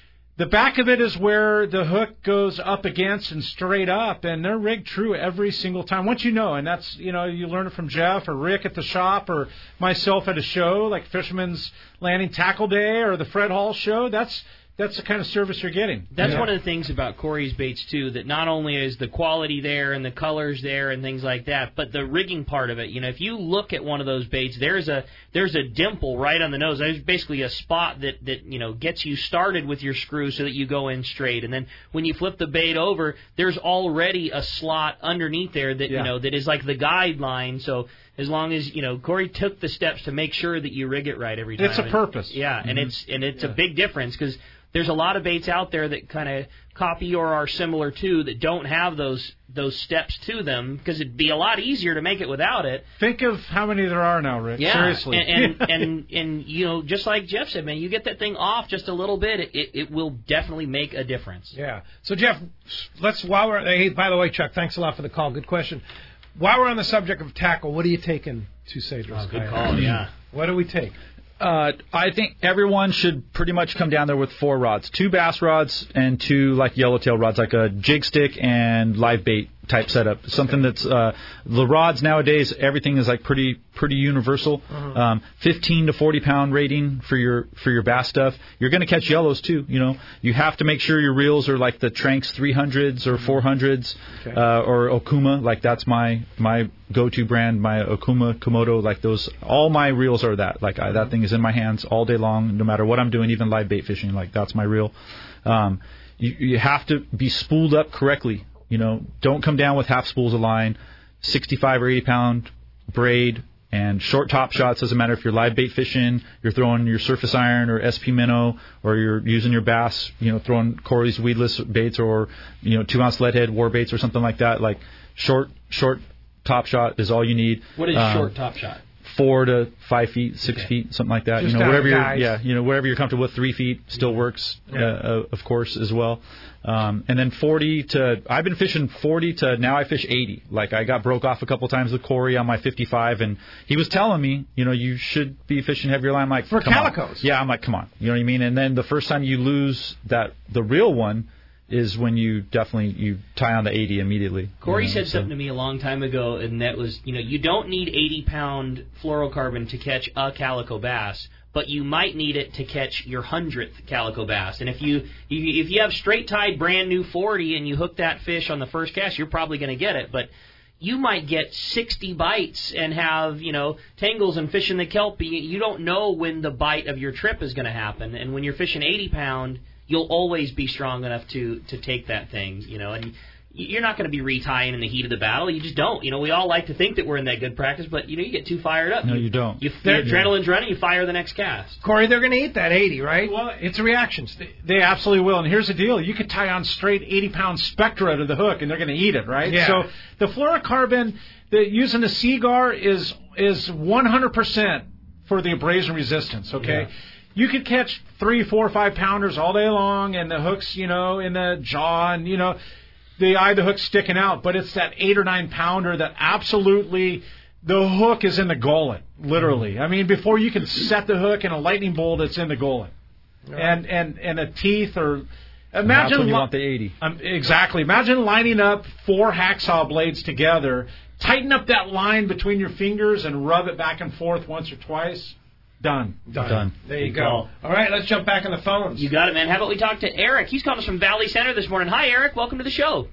The back of it is where the hook goes up against and straight up, and they're rigged true every single time. Once you know, and that's, you know, you learn it from Jeff or Rick at the shop or myself at a show like Fisherman's Landing Tackle Day or the Fred Hall show. That's that's the kind of service you're getting. That's yeah. one of the things about Corey's baits, too, that not only is the quality there and the colors there and things like that, but the rigging part of it. You know, if you look at one of those baits, there's a there's a dimple right on the nose. There's basically a spot that, that, you know, gets you started with your screw so that you go in straight. And then when you flip the bait over, there's already a slot underneath there that, yeah. you know, that is like the guideline. So as long as, you know, Corey took the steps to make sure that you rig it right every time. It's a purpose. And, yeah, mm-hmm. and it's and it's yeah. a big difference because there's a lot of baits out there that kind of copy or are similar to that don't have those those steps to them because it'd be a lot easier to make it without it. Think of how many there are now, Rick. Yeah, Seriously. and and, and and you know, just like Jeff said, man, you get that thing off just a little bit, it it will definitely make a difference. Yeah. So Jeff, let's while we're hey, by the way, Chuck, thanks a lot for the call. Good question. While we're on the subject of tackle, what are you taking to Cedros? Oh, good call. Yeah. What do we take? Uh, I think everyone should pretty much come down there with four rods, two bass rods and two like yellowtail rods, like a jig stick and live bait type setup. Something that's uh, the rods nowadays. Everything is like pretty pretty universal. Uh-huh. Um, fifteen to forty pound rating for your for your bass stuff. You're going to catch yellows too. You know, you have to make sure your reels are like the Tranks three hundreds or four hundreds okay. uh, or Okuma. Like that's my my go-to brand. My Okuma Komodo. Like those. All my reels are that. Like I, that thing is in my hands all day long, no matter what I'm doing, even live bait fishing. Like that's my reel. Um, you, you have to be spooled up correctly. You know, don't come down with half spools of line, sixty-five or eighty pound braid, and short top shots. Doesn't matter if you're live bait fishing, you're throwing your surface iron or S P minnow, or you're using your bass, you know, throwing Corey's weedless baits or, you know, two ounce lead head war baits or something like that. Like short, short top shot is all you need. What is um, short top shot? Four to five feet, six okay. feet, something like that. Just you know, whatever you're, guys. yeah, you know, wherever you're comfortable with. Three feet still works, yeah. uh, of course, as well. Um, and then forty to, I've been fishing forty to now I fish eighty. Like I got broke off a couple times with Corey on my fifty-five, and he was telling me, you know, you should be fishing heavier line. I'm like, for come calicos. On. Yeah, I'm like, come on, you know what I mean. And then the first time you lose that, the real one, is when you definitely you tie on the eighty immediately. Corey you know, said so. something to me a long time ago, and that was, you know, you don't need eighty pound fluorocarbon to catch a calico bass, but you might need it to catch your hundredth calico bass. And if you if you have straight tied brand new forty and you hook that fish on the first cast, you're probably going to get it. But you might get sixty bites and have, you know, tangles and fishing the kelpie. You don't know when the bite of your trip is going to happen. And when you're fishing eighty pound, you'll always be strong enough to, to take that thing, you know, and you're not going to be retying in the heat of the battle. You just don't. You know, we all like to think that we're in that good practice, but, you know, you get too fired up. No, you don't. You, your adrenaline's running, you fire the next cast. Corey, they're going to eat that eighty, right? Well, it's reactions. They, they absolutely will. And here's the deal. You could tie on straight eighty pound Spectra to the hook, and they're going to eat it, right? Yeah. So the fluorocarbon, the, using the Seaguar is, is one hundred percent for the abrasion resistance, okay? Yeah. You could catch three, four, five pounders all day long, and the hook's, you know, in the jaw, and, you know, the eye of the hook's sticking out. But it's that eight or nine pounder that absolutely, the hook is in the gullet, literally. I mean, before you can set the hook in a lightning bolt, it's in the gullet. Right. And, and, and the teeth are, imagine. That's when you li- want the eighty. Um, exactly. Imagine lining up four hacksaw blades together, tighten up that line between your fingers, and rub it back and forth once or twice. Done. Done. Done. There you go. All right, let's jump back on the phones. You got it, man. How about we talk to Eric? He's calling us from Valley Center this morning. Hi, Eric. Welcome to the show.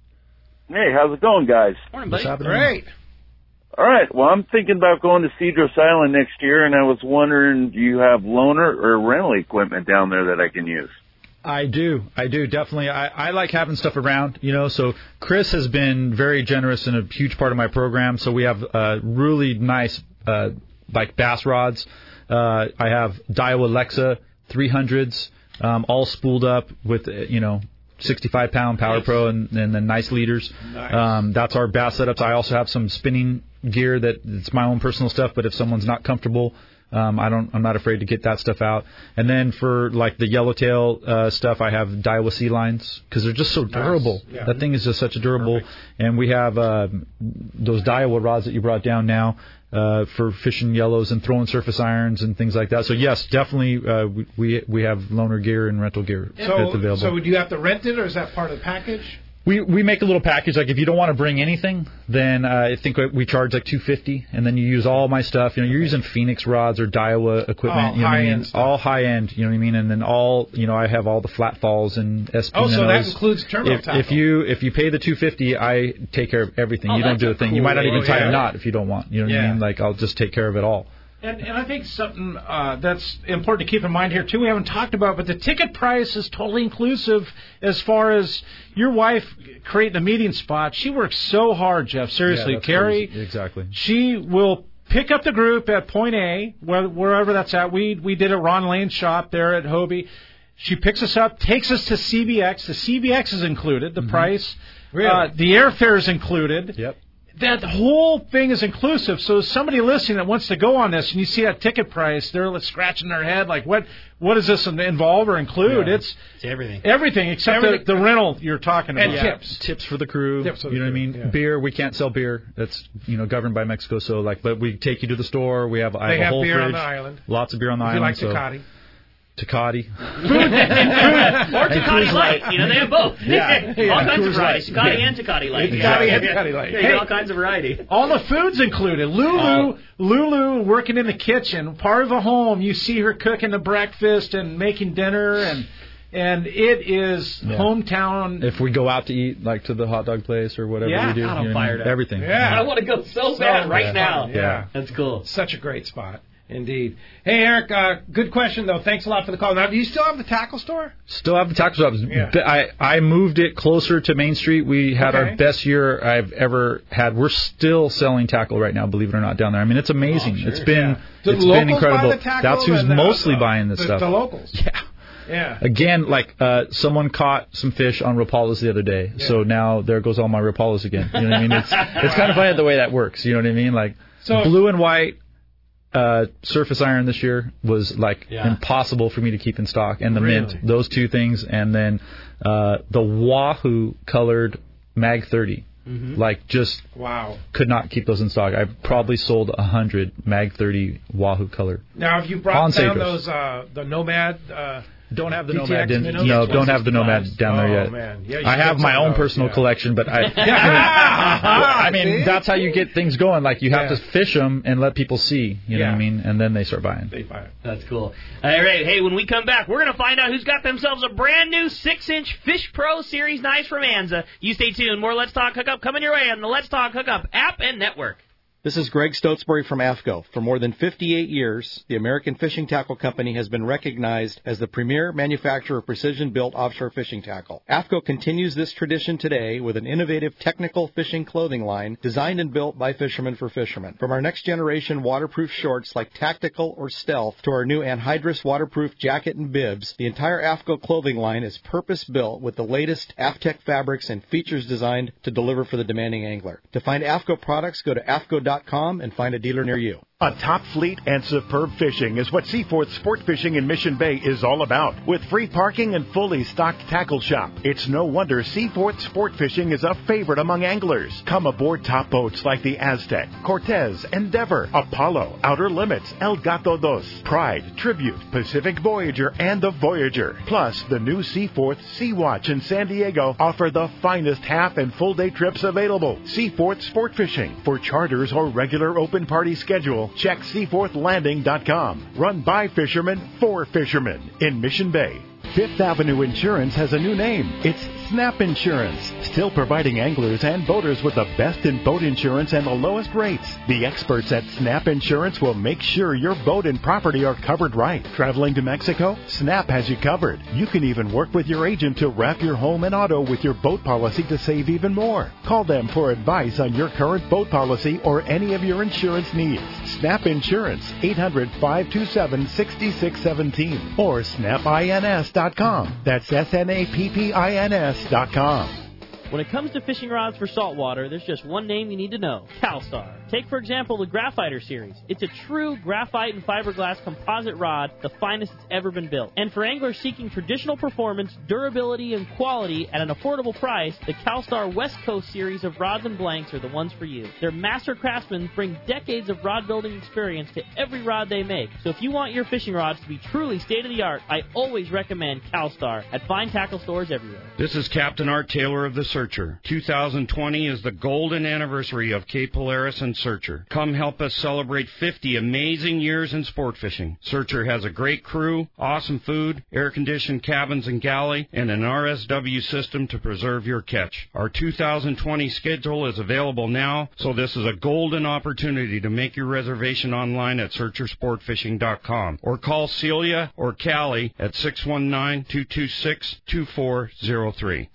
Hey, how's it going, guys? Morning, buddy. What's happening? Great. All right. Well, I'm thinking about going to Cedros Island next year, and I was wondering, do you have loaner or rental equipment down there that I can use? I do. I do, definitely. I, I like having stuff around, you know. So Chris has been very generous and a huge part of my program. So we have uh, really nice, uh, like, bass rods. Uh, I have Daiwa Alexa three hundreds, um, all spooled up with, you know, sixty-five pound Power nice. Pro and, and then nice leaders. Nice. Um, that's our bass setups. I also have some spinning gear that it's my own personal stuff, but if someone's not comfortable Um, I don't. I'm not afraid to get that stuff out. And then for like the yellowtail uh, stuff, I have Daiwa sea lines because they're just so durable. Nice. Yeah. That thing is just such a durable. Perfect. And we have uh, those Daiwa rods that you brought down now uh, for fishing yellows and throwing surface irons and things like that. So yes, definitely uh, we we have loaner gear and rental gear so, that's available. So would you have to rent it, or is that part of the package? We we make a little package. Like if you don't want to bring anything, then uh, I think we charge like two fifty, and then you use all my stuff. You know, you're using Phoenix rods or Daiwa equipment. Oh, you know what I mean? stuff. All high end. You know what I mean? And then all you know, I have all the flat falls and S P. Oh, so that includes terminal if, tackle. if you if you pay the two fifty, I take care of everything. Oh, you don't do a thing. cool You might not way. even Oh, tie yeah. a knot if you don't want. You know what Yeah. I mean? Like I'll just take care of it all. And, and I think something uh, that's important to keep in mind here, too, we haven't talked about, but the ticket price is totally inclusive as far as your wife creating a meeting spot. She works so hard, Jeff. Seriously, Yeah, that's Carrie. crazy. Exactly. She will pick up the group at point A, where, wherever that's at. We we did a Ron Lane shop there at Hobie. She picks us up, takes us to C B X. The C B X is included, the Mm-hmm. price. Really? Uh, the airfare is included. Yep. That whole thing is inclusive. So somebody listening that wants to go on this and you see that ticket price, they're like scratching their head like, what what does this involve or include? Yeah. It's It's everything. everything except Everything. The, the rental you're talking about. And tips. Tips for the crew. Tips for the you know crew, what I mean? yeah. Beer, we can't sell beer. That's you know governed by Mexico. So like, but we take you to the store. We have I They have a have whole beer fridge. on the island. Lots of beer on the If you island. like so Tecate. Tecate. Or Tecate Light. You know, they have both. Yeah. all Yeah. kinds of Coors varieties. Light. Tecate and Tecate Light. Tecate Yeah. and Yeah. Tecate Light. Yeah, you get all kinds of variety. All the food's included. Lulu, Oh. Lulu working in the kitchen, part of a home. You see her cooking the breakfast and making dinner, and and it is Yeah. hometown. If we go out to eat, like to the hot dog place or whatever Yeah. we do, God, I'm you know what I mean? fired up. everything. Yeah. I want to go so So bad right fun. now. Yeah. That's cool. Such a great spot. Indeed. Hey, Eric, uh, good question, though. Thanks a lot for the call. Now, do you still have the tackle store? Still have the tackle shops. Yeah. I, I moved it closer to Main Street. We had Okay. our best year I've ever had. We're still selling tackle right now, believe it or not, down there. I mean, it's amazing. Oh, sure. It's been Yeah. Do it's locals been incredible. buy the tackle That's who's and the- mostly uh, buying this the, stuff. The locals. Yeah. Yeah. Again, like uh, someone caught some fish on Rapalas the other day, Yeah. so now there goes all my Rapalas again. You know what I mean? It's it's kind of funny the way that works. You know what I mean? Like So- blue and white uh, surface iron this year was like Yeah. impossible for me to keep in stock, and the Really? mint, those two things, and then uh, the Wahoo colored Mag thirty. Mm-hmm. Like just Wow. could not keep those in stock. I probably sold a hundred Mag thirty Wahoo color. Now, have you brought On down Cedros. those, uh, the Nomad? Uh, Don't have the D T X Nomad. In, minnows? no, don't have the Nomad down there Oh, yet. man. Yeah, you I should have get my some of own those, personal yeah. collection, but I. Yeah. I mean, See? that's how you get things going. Like you have Yeah. to fish them and let people see. You know Yeah. what I mean? And then they start buying. They buy it. That's cool. All right, hey, when we come back, we're going to find out who's got themselves a brand new six-inch Fish Pro Series knives from Anza. You stay tuned. More Let's Talk Hookup coming your way on the Let's Talk Hookup app and network. This is Greg Stotesbury from A F C O. For more than fifty-eight years, the American Fishing Tackle Company has been recognized as the premier manufacturer of precision-built offshore fishing tackle. A F C O continues this tradition today with an innovative technical fishing clothing line designed and built by fishermen for fishermen. From our next-generation waterproof shorts like Tactical or Stealth to our new anhydrous waterproof jacket and bibs, the entire A F C O clothing line is purpose-built with the latest AFTEC fabrics and features designed to deliver for the demanding angler. To find A F C O products, go to A F C O dot com and find a dealer near you. A top fleet and superb fishing is what Seaforth Sport Fishing in Mission Bay is all about. With free parking and fully stocked tackle shop, it's no wonder Seaforth Sport Fishing is a favorite among anglers. Come aboard top boats like the Aztec, Cortez, Endeavor, Apollo, Outer Limits, El Gato Dos, Pride, Tribute, Pacific Voyager, and the Voyager. Plus, the new Seaforth Sea Watch in San Diego offer the finest half and full day trips available. Seaforth Sport Fishing. For charters or regular open party schedule, check seaforth landing dot com. Run by fishermen for fishermen in Mission Bay. Fifth Avenue Insurance has a new name. It's Snap Insurance, still providing anglers and boaters with the best in boat insurance and the lowest rates. The experts at Snap Insurance will make sure your boat and property are covered right. Traveling to Mexico? Snap has you covered. You can even work with your agent to wrap your home and auto with your boat policy to save even more. Call them for advice on your current boat policy or any of your insurance needs. Snap Insurance, eight hundred, five two seven, six six one seven or snap ins dot com. That's S N A P P I N S dot com. When it comes to fishing rods for saltwater, there's just one name you need to know, CalStar. Take, for example, the Graphiter series. It's a true graphite and fiberglass composite rod, the finest it's ever been built. And for anglers seeking traditional performance, durability, and quality at an affordable price, the CalStar West Coast series of rods and blanks are the ones for you. Their master craftsmen bring decades of rod building experience to every rod they make. So if you want your fishing rods to be truly state-of-the-art, I always recommend CalStar at fine tackle stores everywhere. This is Captain Art Taylor of the Searcher. two thousand twenty is the golden anniversary of Cape Polaris and Searcher. Come help us celebrate fifty amazing years in sport fishing. Searcher has a great crew, awesome food, air-conditioned cabins and galley, and an R S W system to preserve your catch. Our two thousand twenty schedule is available now, so this is a golden opportunity to make your reservation online at searcher sport fishing dot com or call Celia or Callie at six one nine, two two six, two four zero three.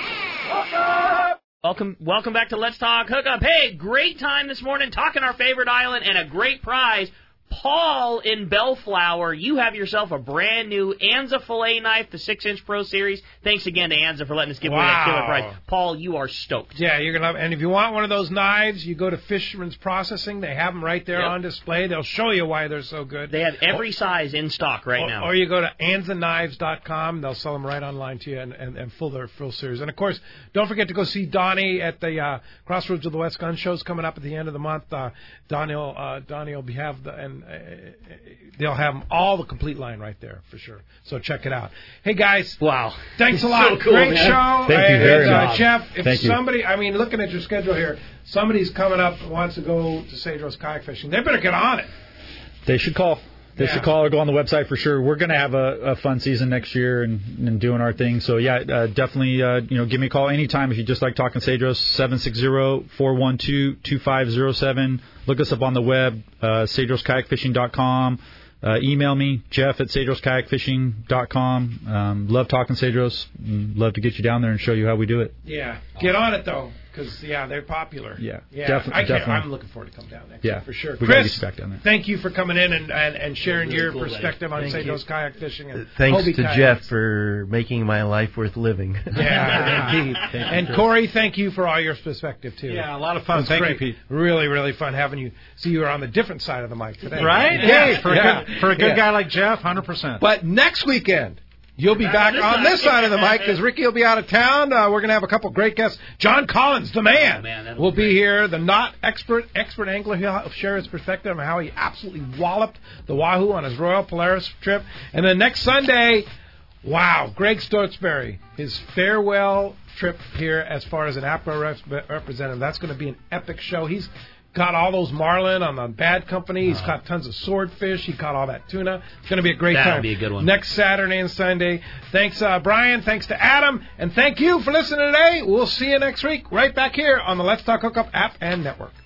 Welcome, welcome back to Let's Talk Hookup. Hey, great time this morning talking our favorite island and a great prize. Paul in Bellflower, you have yourself a brand new Anza fillet knife, the six inch Pro Series. Thanks again to Anza for letting us give away that killer prize. Paul, you are stoked. Yeah, you're gonna love. And if you want one of those knives, you go to Fisherman's Processing. They have them right there Yep. on display. They'll show you why they're so good. They have every or, size in stock right or, now. Or you go to anza knives dot com. They'll sell them right online to you and, and, and full their full series. And, of course, don't forget to go see Donnie at the uh, Crossroads of the West Gun Show's coming up at the end of the month. Uh, Donnie will, uh, Donnie will be have the, and uh, they'll have them all the complete line right there for sure. So check it out. Hey guys, wow, thanks a lot. So cool, Great man. show. Thank you And, very uh, much. Jeff. If Thank you. somebody, I mean, looking at your schedule here, somebody's coming up and wants to go to Cedros kayak fishing. They better get on it. They should call. They Yeah. should call or go on the website for sure. We're going to have a, a fun season next year and, and doing our thing. So, yeah, uh, definitely, uh, you know, give me a call anytime if you just like talking Cedros, seven six zero, four one two, two five zero seven. Look us up on the web, uh, cedros kayak fishing dot com. Uh, email me, Jeff at cedros kayak fishing dot com. Um, love talking Cedros. Love to get you down there and show you how we do it. Yeah, get on it though, because yeah, they're popular. Yeah, yeah. definitely- I can't, definitely. I'm looking forward to come down next Yeah, year for sure. we gotta Chris, get you back down there. thank you for coming in and, and, and sharing Really your cool, buddy. perspective on Thank Cedros you. kayak fishing. And Thanks Hobie to kayaks. Jeff for making my life worth living. Yeah, indeed. Thank you, And Chris. Corey, thank you for all your perspective too. Yeah, a lot of fun. That's Thank you, great. Pete. Really, really fun having you. See, you were on the different side of the mic today, Right? Yeah. Hey, for a Yeah. good, for a good Yeah. guy like Jeff, one hundred percent. But next weekend, you'll be back this on side. this side of the mic because Ricky will be out of town. Uh, we're going to have a couple great guests. John Collins, the man, Oh, man, that'll will be be here. The not expert expert angler. He'll share his perspective on how he absolutely walloped the Wahoo on his Royal Polaris trip. And then next Sunday, wow, Greg Stortzberry, his farewell trip here as far as an APRA rep- representative. That's going to be an epic show. He's caught all those marlin on the Bad Company. He's caught tons of swordfish. He caught all that tuna. It's going to be a great That'll time. be a good one. Next Saturday and Sunday. Thanks, uh, Brian. Thanks to Adam. And thank you for listening today. We'll see you next week right back here on the Let's Talk Hookup app and network.